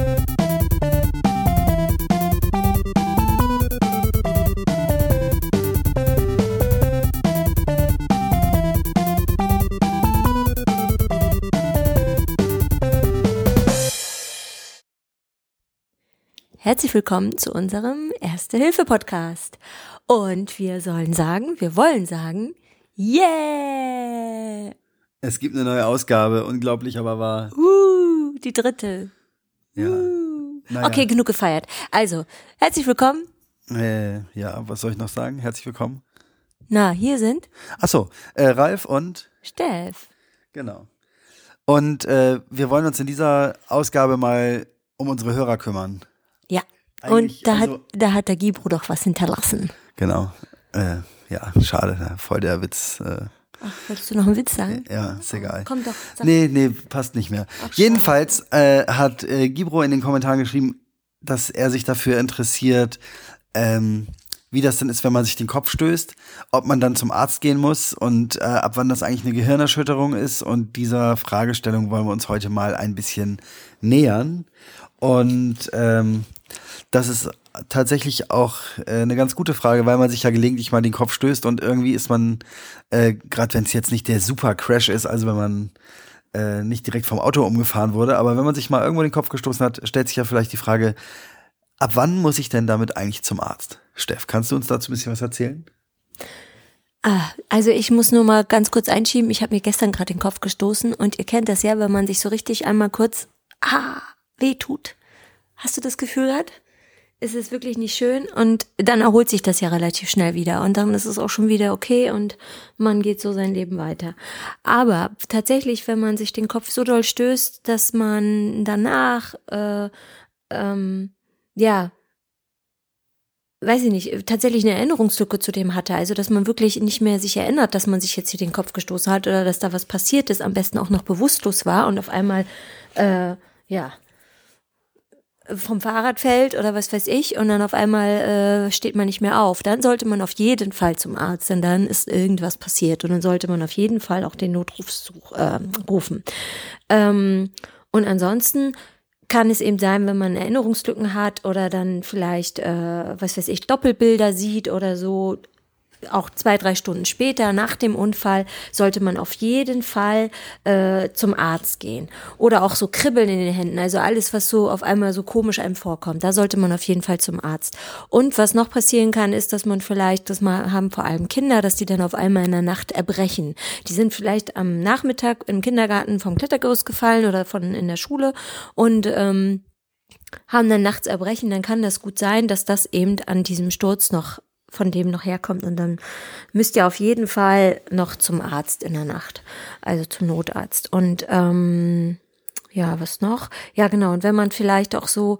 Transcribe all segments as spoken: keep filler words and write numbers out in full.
Herzlich willkommen zu unserem Erste-Hilfe-Podcast. Und wir sollen sagen, wir wollen sagen, yeah! Es gibt eine neue Ausgabe, unglaublich aber wahr. Uh, die dritte. Ja. Uh. Naja. Okay, genug gefeiert. Also, herzlich willkommen. Äh, ja, was soll ich noch sagen? Herzlich willkommen. Na, hier sind Achso, äh, Ralf und Steff. Genau. Und äh, wir wollen uns in dieser Ausgabe mal um unsere Hörer kümmern. Ja, Eigentlich, und da, also, hat, da hat der Gibro doch was hinterlassen. Genau. Äh, ja, schade, voll der Witz. Äh, Ach, wolltest du noch einen Witz sagen? Ja, ist egal. Komm doch. Sag. Nee, nee, passt nicht mehr. Ach, Jedenfalls äh, hat äh, Gibro in den Kommentaren geschrieben, dass er sich dafür interessiert, ähm, wie das denn ist, wenn man sich den Kopf stößt, ob man dann zum Arzt gehen muss und äh, ab wann das eigentlich eine Gehirnerschütterung ist. Und dieser Fragestellung wollen wir uns heute mal ein bisschen nähern. Und ähm, das ist tatsächlich auch äh, eine ganz gute Frage, weil man sich ja gelegentlich mal den Kopf stößt und irgendwie ist man, äh, gerade wenn es jetzt nicht der super Crash ist, also wenn man äh, nicht direkt vom Auto umgefahren wurde, aber wenn man sich mal irgendwo den Kopf gestoßen hat, stellt sich ja vielleicht die Frage, ab wann muss ich denn damit eigentlich zum Arzt? Steff, kannst du uns dazu ein bisschen was erzählen? Ah, also ich muss nur mal ganz kurz einschieben, ich habe mir gestern gerade den Kopf gestoßen und ihr kennt das ja, wenn man sich so richtig einmal kurz ah, weh tut. Hast du das Gefühl gehabt? Es ist wirklich nicht schön und dann erholt sich das ja relativ schnell wieder und dann ist es auch schon wieder okay und man geht so sein Leben weiter. Aber tatsächlich, wenn man sich den Kopf so doll stößt, dass man danach, äh, ähm, ja, weiß ich nicht, tatsächlich eine Erinnerungslücke zu dem hatte, also dass man wirklich nicht mehr sich erinnert, dass man sich jetzt hier den Kopf gestoßen hat oder dass da was passiert ist, am besten auch noch bewusstlos war und auf einmal, äh, ja, vom Fahrrad fällt oder was weiß ich und dann auf einmal äh, steht man nicht mehr auf, dann sollte man auf jeden Fall zum Arzt, denn dann ist irgendwas passiert und dann sollte man auf jeden Fall auch den Notruf such, äh, rufen. Ähm, und ansonsten kann es eben sein, wenn man Erinnerungslücken hat oder dann vielleicht, äh, was weiß ich, Doppelbilder sieht oder so, auch zwei, drei Stunden später, nach dem Unfall, sollte man auf jeden Fall äh, zum Arzt gehen. Oder auch so Kribbeln in den Händen, also alles, was so auf einmal so komisch einem vorkommt, da sollte man auf jeden Fall zum Arzt. Und was noch passieren kann, ist, dass man vielleicht, das mal haben vor allem Kinder, dass die dann auf einmal in der Nacht erbrechen. Die sind vielleicht am Nachmittag im Kindergarten vom Klettergerüst gefallen oder von in der Schule und ähm, haben dann nachts Erbrechen, dann kann das gut sein, dass das eben an diesem Sturz noch von dem noch herkommt und dann müsst ihr auf jeden Fall noch zum Arzt in der Nacht, also zum Notarzt. Und ähm, ja, was noch? Ja, genau, und wenn man vielleicht auch so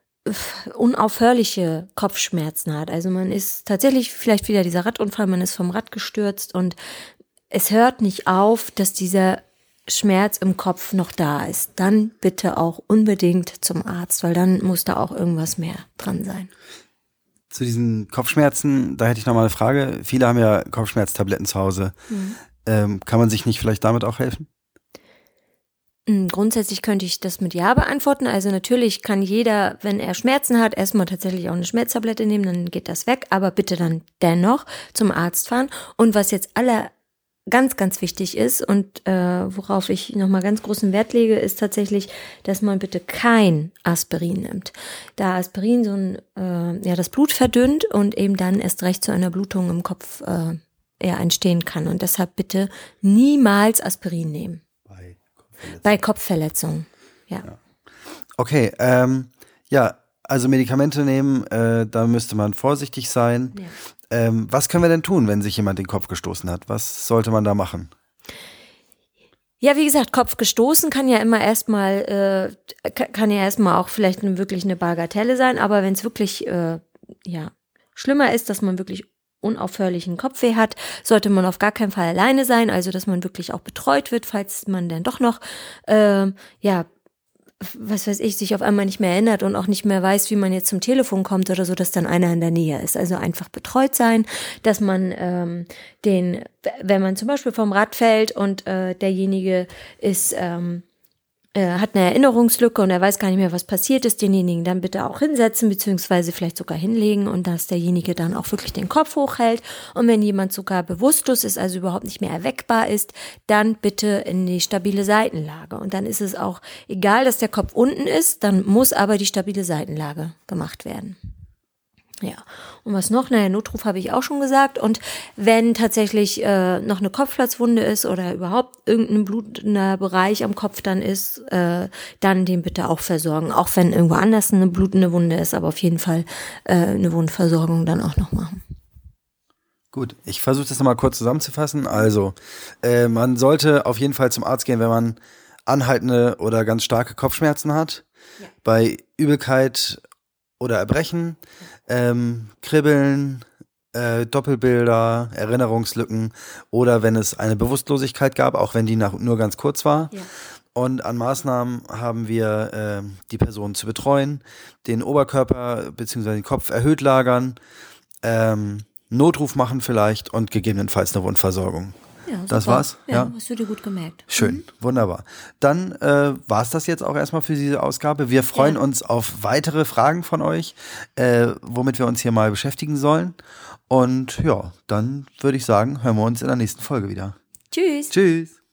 unaufhörliche Kopfschmerzen hat, also man ist tatsächlich vielleicht wieder dieser Radunfall, man ist vom Rad gestürzt und es hört nicht auf, dass dieser Schmerz im Kopf noch da ist, dann bitte auch unbedingt zum Arzt, weil dann muss da auch irgendwas mehr dran sein. Zu diesen Kopfschmerzen, da hätte ich noch mal eine Frage. Viele haben ja Kopfschmerztabletten zu Hause. Mhm. Ähm, kann man sich nicht vielleicht damit auch helfen? Grundsätzlich könnte ich das mit Ja beantworten. Also natürlich kann jeder, wenn er Schmerzen hat, erstmal tatsächlich auch eine Schmerztablette nehmen, dann geht das weg. Aber bitte dann dennoch zum Arzt fahren. Und was jetzt alle ganz, ganz wichtig ist und äh, worauf ich nochmal ganz großen Wert lege, ist tatsächlich, dass man bitte kein Aspirin nimmt. Da Aspirin so ein, äh, ja, das Blut verdünnt und eben dann erst recht zu einer Blutung im Kopf äh, eher entstehen kann. Und deshalb bitte niemals Aspirin nehmen. Bei Kopfverletzung. Bei Kopfverletzung, ja. ja. Okay, ähm, ja, also Medikamente nehmen, äh, da müsste man vorsichtig sein. Ja. Ähm, was können wir denn tun, wenn sich jemand den Kopf gestoßen hat? Was sollte man da machen? Ja, wie gesagt, Kopf gestoßen kann ja immer erstmal, äh, kann ja erstmal auch vielleicht eine, wirklich eine Bagatelle sein, aber wenn es wirklich, äh, ja, schlimmer ist, dass man wirklich unaufhörlichen Kopfweh hat, sollte man auf gar keinen Fall alleine sein, also dass man wirklich auch betreut wird, falls man dann doch noch, äh, ja, was weiß ich, sich auf einmal nicht mehr erinnert und auch nicht mehr weiß, wie man jetzt zum Telefon kommt oder so, dass dann einer in der Nähe ist. Also einfach betreut sein, dass man ähm, den, wenn man zum Beispiel vom Rad fällt und äh, derjenige ist, ähm, äh, hat eine Erinnerungslücke und er weiß gar nicht mehr, was passiert ist, denjenigen dann bitte auch hinsetzen, beziehungsweise vielleicht sogar hinlegen und dass derjenige dann auch wirklich den Kopf hochhält. Und wenn jemand sogar bewusstlos ist, also überhaupt nicht mehr erweckbar ist, dann bitte in die stabile Seitenlage. Und dann ist es auch egal, dass der Kopf unten ist, dann muss aber die stabile Seitenlage gemacht werden. Ja, und was noch? Naja, Notruf habe ich auch schon gesagt. Und wenn tatsächlich äh, noch eine Kopfplatzwunde ist oder überhaupt irgendein blutender Bereich am Kopf dann ist, äh, dann den bitte auch versorgen. Auch wenn irgendwo anders eine blutende Wunde ist, aber auf jeden Fall äh, eine Wundversorgung dann auch noch machen. Gut, ich versuche das nochmal kurz zusammenzufassen. Also, äh, man sollte auf jeden Fall zum Arzt gehen, wenn man anhaltende oder ganz starke Kopfschmerzen hat. Ja. Bei Übelkeit oder Erbrechen, ähm, Kribbeln, äh, Doppelbilder, Erinnerungslücken oder wenn es eine Bewusstlosigkeit gab, auch wenn die nach, nur ganz kurz war. Ja. Und an Maßnahmen haben wir äh, die Person zu betreuen, den Oberkörper bzw. den Kopf erhöht lagern, ähm, Notruf machen vielleicht und gegebenenfalls eine Wundversorgung. Ja, das war's? Ja, ja, hast du dir gut gemerkt. Schön, mhm. Wunderbar. Dann äh, war's das jetzt auch erstmal für diese Ausgabe. Wir freuen ja. uns auf weitere Fragen von euch, äh, womit wir uns hier mal beschäftigen sollen. Und ja, dann würde ich sagen, hören wir uns in der nächsten Folge wieder. Tschüss. Tschüss.